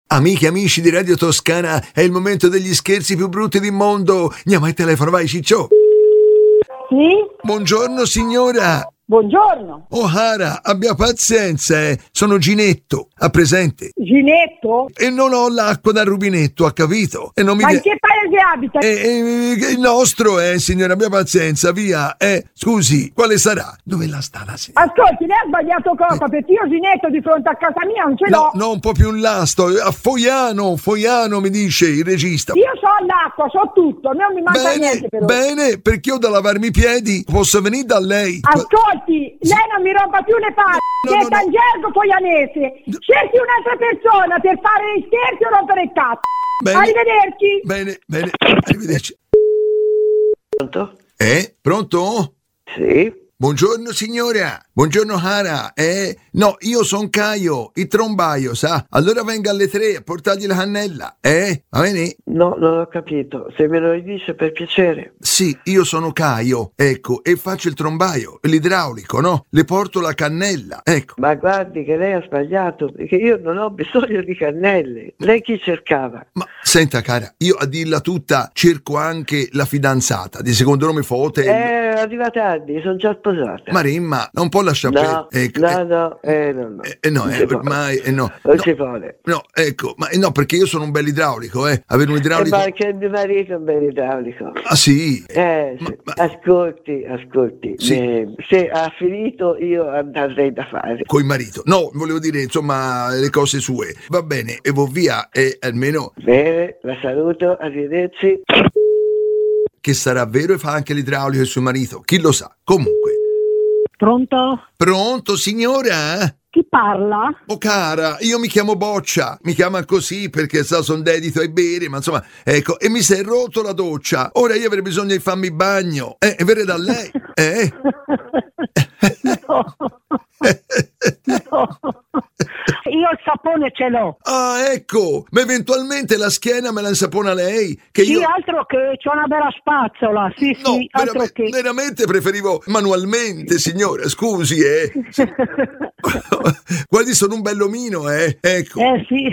Amiche e amici di Radio Toscana, è il momento degli scherzi più brutti del mondo. Andiamo al telefono, vai Ciccio. Sì? Buongiorno signora. Buongiorno. O'Hara, abbia pazienza, sono Ginetto, ha presente? Ginetto? E non ho l'acqua dal rubinetto, ha capito? E non mi Ma in che paese abita? il nostro, signora, abbia pazienza, via. Scusi, quale sarà? Dove la sta la signora? Ascolti, lei ha sbagliato cosa, perché io Ginetto di fronte a casa mia non ce l'ho. No, un po' più in là, sto a Foiano mi dice il regista. Io so l'acqua, so tutto, non mi manca niente per ora. Bene, perché ho da lavarmi i piedi, posso venire da lei? Ascolti, lei non mi rompa più le palle, siete al gergo foianese. Cerchi un'altra persona per fare gli scherzi o rompere il cazzo. Bene. Arrivederci. Bene, arrivederci. Pronto? Pronto? Sì. Buongiorno signora, buongiorno Hara, no, io son Caio, il trombaio, sa? Allora venga alle 3 a portargli la cannella, va bene? No, non ho capito, se me lo dice per piacere. Sì, io sono Caio, ecco, e faccio il trombaio, l'idraulico, no? Le porto la cannella, ecco. Ma guardi che lei ha sbagliato, perché io non ho bisogno di cannelle. Lei chi cercava? Ma senta cara, io a dirla tutta cerco anche la fidanzata, di secondo nome foto. Arriva tardi, sono già sposata. Marimma, non può lasciare No, ecco, no, ormai, no. Non si può. No, ecco, ma no, perché io sono un bel idraulico, avere un idraulico. Ma che mio marito è un bel idraulico. Ah sì? Sì. Ascolti, Sì. se ha finito io andrei da fare. Coi marito. No, volevo dire, insomma, le cose sue. Va bene, e vo via, e almeno Bene, la saluto, arrivederci. che sarà vero e fa anche l'idraulico il suo marito, chi lo sa. Comunque. Pronto, signora? Chi parla? Oh cara, io mi chiamo Boccia, mi chiama così perché sono dedito ai bere, ma insomma, ecco, e mi si è rotto la doccia. Ora io avrei bisogno di farmi bagno. E verrei da lei, No. Io il sapone ce l'ho. Ah, ecco, ma eventualmente la schiena me la insapona lei? Che Sì, io... altro che c'ho una bella spazzola. Sì, No, sì, altro che. veramente preferivo manualmente, signora, scusi, Guardi, sono un bell'omino, ecco. Sì.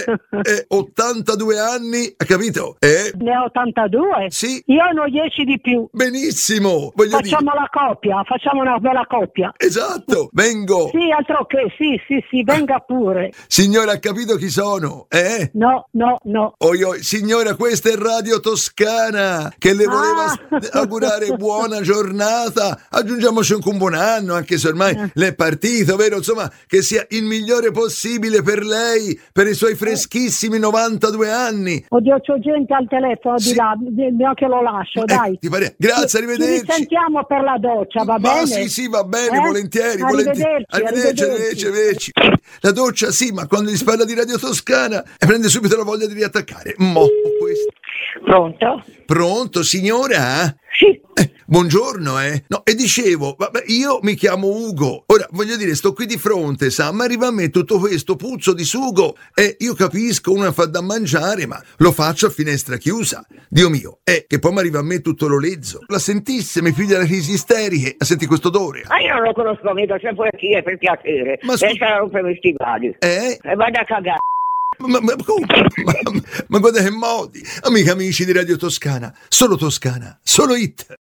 82 anni, ha capito? Ne ho 82? Sì. Io ne ho 10 di più. Benissimo, voglio dire. Facciamo la coppia, facciamo una bella coppia. Esatto, vengo. Sì, altro che, sì, venga pure. Signora, ha capito chi sono, No. Signora, questa è Radio Toscana, che le voleva augurare buona giornata. Aggiungiamoci anche un buon anno, anche se ormai le è partito, vero? Insomma, che sia il migliore possibile per lei, per i suoi freschissimi 92 anni. Oddio, c'ho gente al telefono Sì. di là, che lo lascio, dai. Ti pare? Grazie, arrivederci. Ci risentiamo per la doccia, va bene? Sì, va bene, volentieri. Arrivederci. La doccia sì, ma quando gli si parla di Radio Toscana prende subito la voglia di riattaccare. Questo. Pronto, signora? Sì. Buongiorno, No, e dicevo, vabbè, io mi chiamo Ugo. Ora, voglio dire, sto qui di fronte, sa, ma arriva a me tutto questo puzzo di sugo e io capisco, uno fa da mangiare, ma lo faccio a finestra chiusa. Dio mio, che poi mi arriva a me tutto l'olezzo. La sentisse, mi figlia la crisi isteriche, senti questo odore? Ma io non lo conosco, vedo sempre chi è per piacere. Ma Pensa a rompere i stivali. E vada a cagare. Ma guarda che modi, amiche amici di Radio Toscana, solo hit.